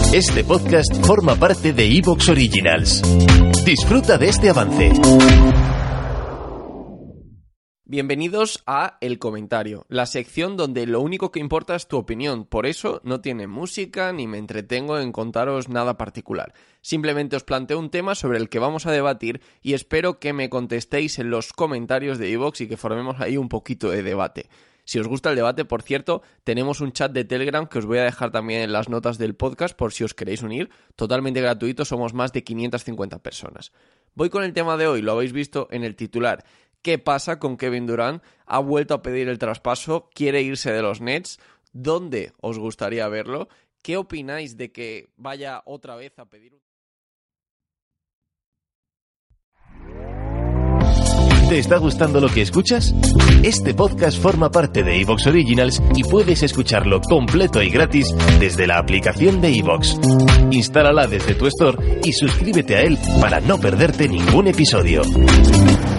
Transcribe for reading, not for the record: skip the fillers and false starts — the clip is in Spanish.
Este podcast forma parte de Evox Originals. Disfruta de este avance. Bienvenidos a El Comentario, la sección donde lo único que importa es tu opinión. Por eso no tiene música ni me entretengo en contaros nada particular. Simplemente os planteo un tema sobre el que vamos a debatir y espero que me contestéis en los comentarios de Evox y que formemos ahí un poquito de debate. Si os gusta el debate, por cierto, tenemos un chat de Telegram que os voy a dejar también en las notas del podcast por si os queréis unir. Totalmente gratuito, somos más de 550 personas. Voy con el tema de hoy, lo habéis visto en el titular. ¿Qué pasa con Kevin Durant? Ha vuelto a pedir el traspaso, quiere irse de los Nets. ¿Dónde os gustaría verlo? ¿Qué opináis de que vaya otra vez a pedir un... ¿Te está gustando lo que escuchas? Este podcast forma parte de Evox Originals y puedes escucharlo completo y gratis desde la aplicación de Evox. Instálala desde tu store y suscríbete a él para no perderte ningún episodio.